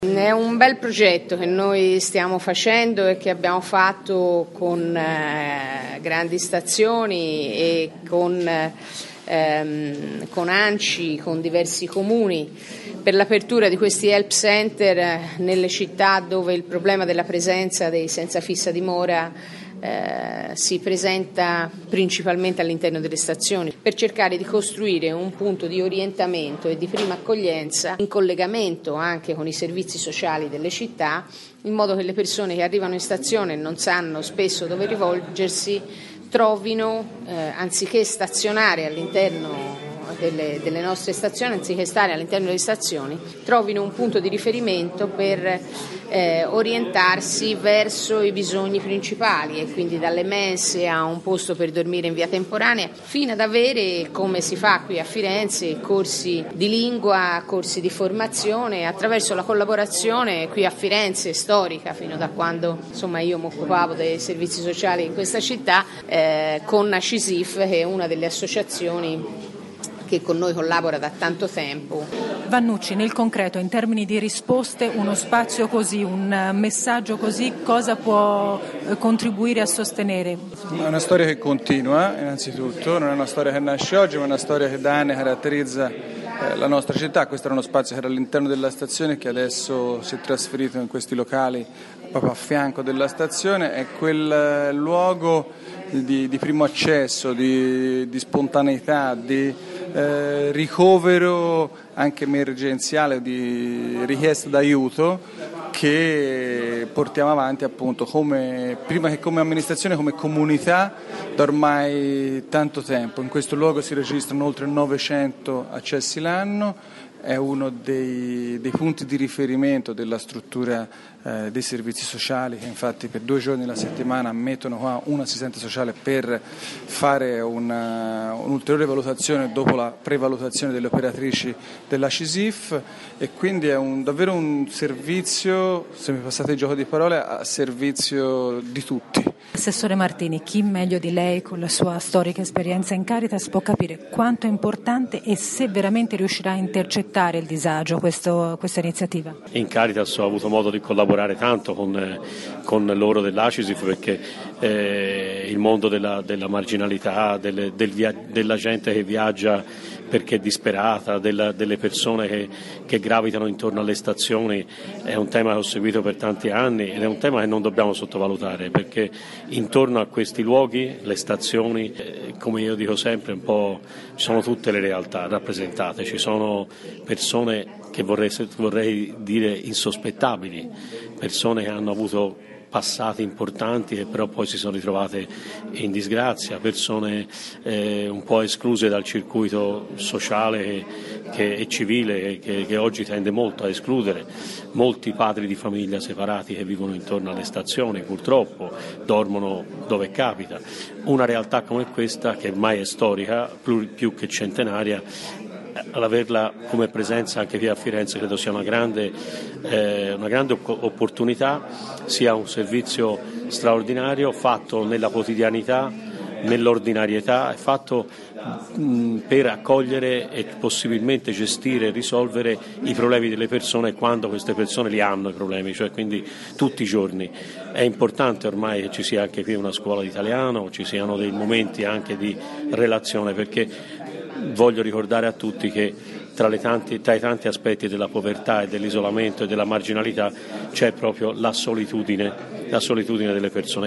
È un bel progetto che noi stiamo facendo e che abbiamo fatto con grandi stazioni e con ANCI, con diversi comuni, per l'apertura di questi help center nelle città dove il problema della presenza dei senza fissa dimora si presenta principalmente all'interno delle stazioni, per cercare di costruire un punto di orientamento e di prima accoglienza in collegamento anche con i servizi sociali delle città, in modo che le persone che arrivano in stazione e non sanno spesso dove rivolgersi trovino, anziché stazionare all'interno delle nostre stazioni, anziché stare all'interno delle stazioni, trovino un punto di riferimento per orientarsi verso i bisogni principali, e quindi dalle mense a un posto per dormire in via temporanea, fino ad avere, come si fa qui a Firenze, corsi di lingua, corsi di formazione, attraverso la collaborazione qui a Firenze storica, fino da quando io mi occupavo dei servizi sociali in questa città, con CISIF, che è una delle associazioni che con noi collabora da tanto tempo. Vannucci, nel concreto, in termini di risposte, uno spazio così, un messaggio così, cosa può contribuire a sostenere? È una storia che continua, innanzitutto, non è una storia che nasce oggi, ma è una storia che da anni caratterizza la nostra città. Questo era uno spazio che era all'interno della stazione, che adesso si è trasferito in questi locali proprio a fianco della stazione. È quel luogo di primo accesso, di spontaneità, di ricovero anche emergenziale, di richiesta d'aiuto, che portiamo avanti appunto prima che come amministrazione, come comunità da ormai tanto tempo. In questo luogo si registrano oltre 900 accessi l'anno, è uno dei punti di riferimento della struttura dei servizi sociali, che infatti per 2 giorni alla settimana mettono qua un assistente sociale per fare un'ulteriore valutazione dopo la prevalutazione delle operatrici della CISIF, e quindi è davvero un servizio, se mi passate il gioco di parole, a servizio di tutti. Assessore Martini, chi meglio di lei, con la sua storica esperienza in Caritas, può capire quanto è importante e se veramente riuscirà a intercettare il disagio questa iniziativa? In Caritas ho avuto modo di collaborare tanto con loro dell'ACISIF, perché il mondo della marginalità, della gente che viaggia perché è disperata, delle persone che gravitano intorno alle stazioni, è un tema che ho seguito per tanti anni ed è un tema che non dobbiamo sottovalutare, perché intorno a questi luoghi, le stazioni, come io dico sempre, un po' ci sono tutte le realtà rappresentate, ci sono persone che vorrei dire insospettabili, persone che hanno avuto passati importanti e però poi si sono ritrovate in disgrazia, persone un po' escluse dal circuito sociale e civile che oggi tende molto a escludere, molti padri di famiglia separati che vivono intorno alle stazioni, purtroppo dormono dove capita. Una realtà come questa, che ormai è storica, più che centenaria, ad averla come presenza anche qui a Firenze credo sia una grande opportunità, sia un servizio straordinario fatto nella quotidianità, nell'ordinarietà, è fatto per accogliere e possibilmente gestire e risolvere i problemi delle persone quando queste persone li hanno i problemi, cioè quindi tutti i giorni. È importante ormai che ci sia anche qui una scuola di italiano, ci siano dei momenti anche di relazione, perché voglio ricordare a tutti che tra i tanti aspetti della povertà e dell'isolamento e della marginalità c'è proprio la solitudine delle persone.